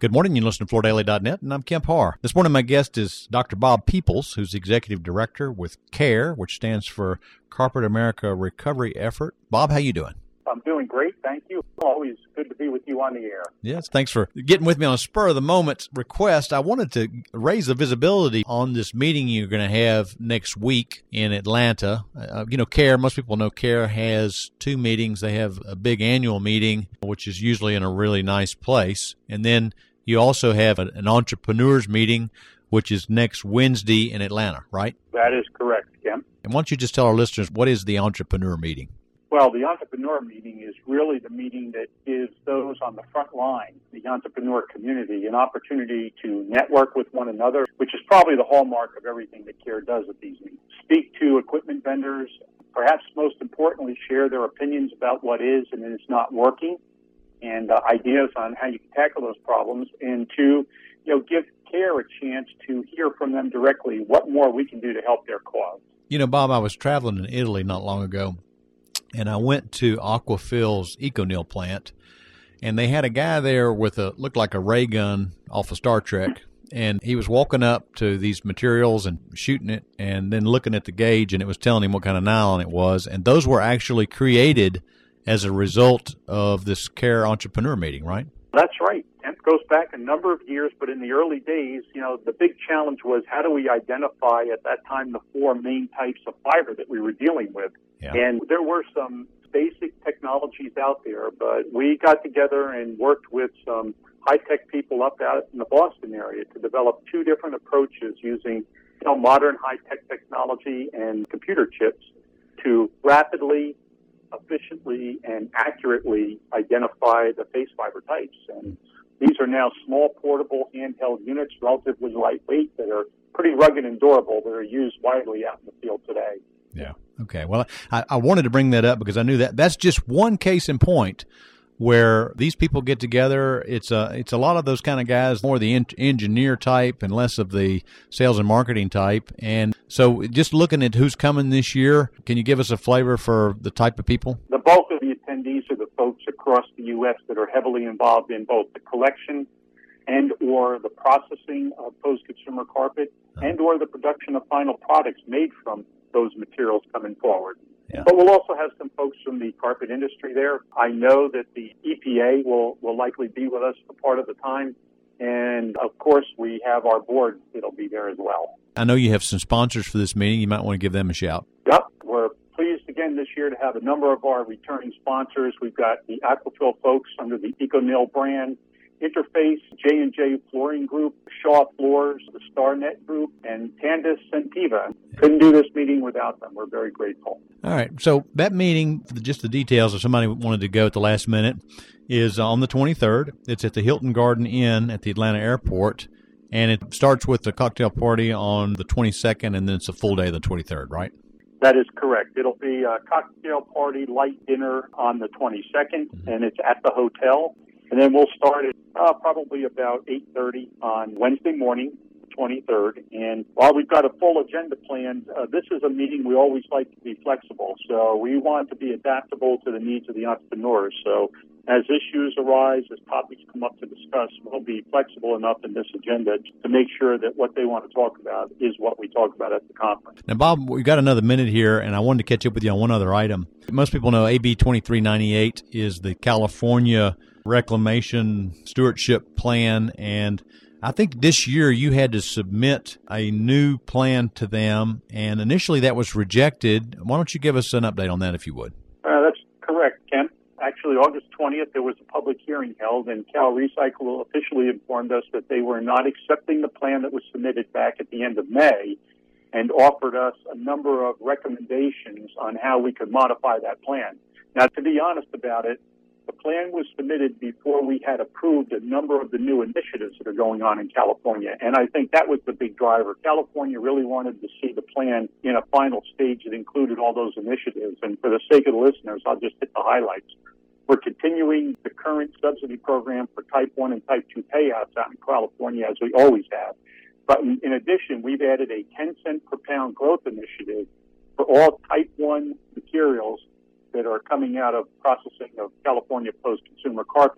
Good morning. You listen to FloorDaily.net, and I'm Kemp Harr. This morning, my guest is Dr. Bob Peoples, who's Executive Director with CARE, which stands for Carpet America Recovery Effort. Bob, how you doing? I'm doing great. Thank you. Always good to be with you on the air. Yes, thanks for getting with me on a spur-of-the-moment request. I wanted to raise the visibility on this meeting you're going to have next week in Atlanta. CARE, most people know CARE has two meetings. They have a big annual meeting, which is usually in a really nice place. And then you also have an entrepreneurs meeting, which is next Wednesday in Atlanta, right? That is correct, Kim. And why don't you just tell our listeners, what is the entrepreneur meeting? Well, the entrepreneur meeting is really the meeting that gives those on the front line, the entrepreneur community, an opportunity to network with one another, which is probably the hallmark of everything that CARE does at these meetings. Speak to equipment vendors, perhaps most importantly, share their opinions about what is and is not working, and ideas on how you can tackle those problems, and to give CARE a chance to hear from them directly what more we can do to help their cause. Bob, I was traveling in Italy not long ago, and I went to Aquafil's EcoNeil plant, and they had a guy there with looked like a ray gun off of Star Trek, and he was walking up to these materials and shooting it and then looking at the gauge, and it was telling him what kind of nylon it was, and those were actually created as a result of this CARE entrepreneur meeting, right? That's right. It goes back a number of years, but in the early days, the big challenge was how do we identify at that time the four main types of fiber that we were dealing with. Yeah. And there were some basic technologies out there, but we got together and worked with some high-tech people up out in the Boston area to develop two different approaches using modern high-tech technology and computer chips to rapidly, efficiently, and accurately identify the face fiber types. And these are now small, portable, handheld units, relatively lightweight, that are pretty rugged and durable, that are used widely out in the field today. Yeah. Okay. Well, I wanted to bring that up because I knew that's just one case in point where these people get together. It's a lot of those kind of guys, more the engineer type and less of the sales and marketing type. And so just looking at who's coming this year, can you give us a flavor for the type of people? The bulk of the attendees are the folks across the U.S. that are heavily involved in both the collection and or the processing of post-consumer carpet and or the production of final products made from those materials coming forward. Yeah. But we'll also have some folks from the carpet industry there. I know that the EPA will likely be with us for part of the time. And, of course, we have our board that'll be there as well. I know you have some sponsors for this meeting. You might want to give them a shout. Yep. We're pleased again this year to have a number of our returning sponsors. We've got the Aquafil folks under the EcoNeil brand, Interface, J&J Flooring Group, Shaw Floors, the StarNet Group, and Tandis Sentiva. Couldn't do this meeting without them. We're very grateful. All right. So that meeting, just the details, if somebody wanted to go at the last minute, is on the 23rd. It's at the Hilton Garden Inn at the Atlanta Airport, and it starts with the cocktail party on the 22nd, and then it's a full day the 23rd, right? That is correct. It'll be a cocktail party, light dinner on the 22nd, and it's at the hotel. And then we'll start at probably about 8:30 on Wednesday morning, 23rd. And while we've got a full agenda planned, this is a meeting we always like to be flexible. So we want to be adaptable to the needs of the entrepreneurs. So as issues arise, as topics come up to discuss, we'll be flexible enough in this agenda to make sure that what they want to talk about is what we talk about at the conference. Now, Bob, we've got another minute here, and I wanted to catch up with you on one other item. Most people know AB 2398 is the California Reclamation Stewardship Plan, and I think this year you had to submit a new plan to them, and initially that was rejected. Why don't you give us an update on that, if you would? That's correct, Ken. Actually, August 20th, there was a public hearing held, and Cal Recycle officially informed us that they were not accepting the plan that was submitted back at the end of May and offered us a number of recommendations on how we could modify that plan. Now, to be honest about it, the plan was submitted before we had approved a number of the new initiatives that are going on in California, and I think that was the big driver. California really wanted to see the plan in a final stage that included all those initiatives, and for the sake of the listeners, I'll just hit the highlights. We're continuing the current subsidy program for Type 1 and Type 2 payouts out in California, as we always have. But in addition, we've added a 10-cent per pound growth initiative for all Type 1 materials that are coming out of processing of California post-consumer carpet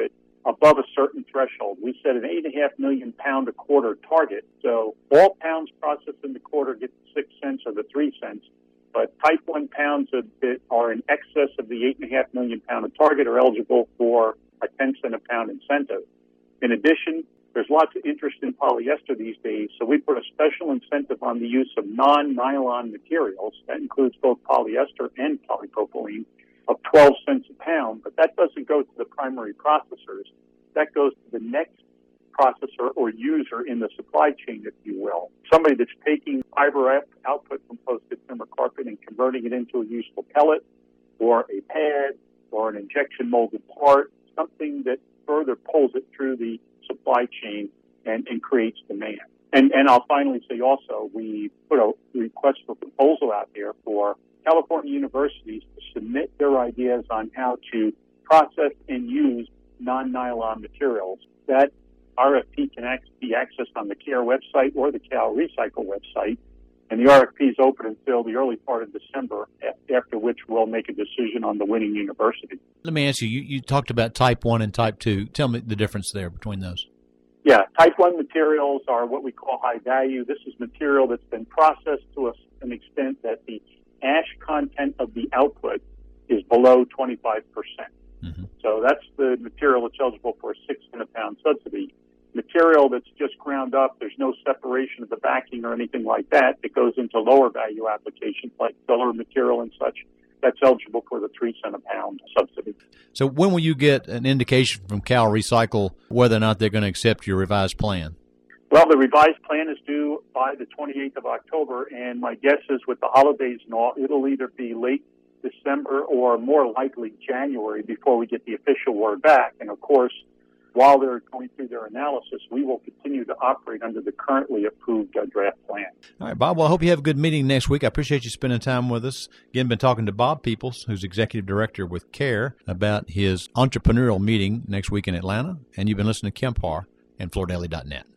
above a certain threshold. We set an 8.5 million pound a quarter target. So all pounds processed in the quarter get the 6 cents or the 3 cents. But type 1 pounds that are in excess of the 8.5 million pound a target are eligible for a 10 cent a pound incentive. In addition, there's lots of interest in polyester these days, so we put a special incentive on the use of non-nylon materials. That includes both polyester and polypropylene of 12 cents a pound, but that doesn't go to the primary processors. That goes to the next processor or user in the supply chain, if you will. Somebody that's taking fiber output from posted timber carpet and converting it into a useful pellet or a pad or an injection molded part, something that further pulls it through the supply chain and creates demand. And I'll finally say also, we put a request for proposal out there for California universities to submit their ideas on how to process and use non-nylon materials. That RFP can be accessed on the CARE website or the Cal Recycle website. And the RFP is open until the early part of December, after which we'll make a decision on the winning university. Let me ask you, you talked about type 1 and type 2. Tell me the difference there between those. Yeah, type 1 materials are what we call high value. This is material that's been processed to an extent that the ash content of the output is below 25%. Mm-hmm. So that's the material that's eligible for a 6 cent a pound subsidy. Material that's just ground up, there's no separation of the backing or anything like that. It goes into lower value applications like filler material and such. That's eligible for the 3 cent a pound subsidy. So when will you get an indication from Cal Recycle whether or not they're going to accept your revised plan? Well, the revised plan is due by the 28th of October, and my guess is with the holidays and all, it'll either be late December or more likely January before we get the official word back. And of course, while they're going through their analysis, we will continue to operate under the currently approved draft plan. All right, Bob, well, I hope you have a good meeting next week. I appreciate you spending time with us. Again, been talking to Bob Peoples, who's Executive Director with CARE, about his entrepreneurial meeting next week in Atlanta. And you've been listening to Kemp Harr and FloorDaily.net.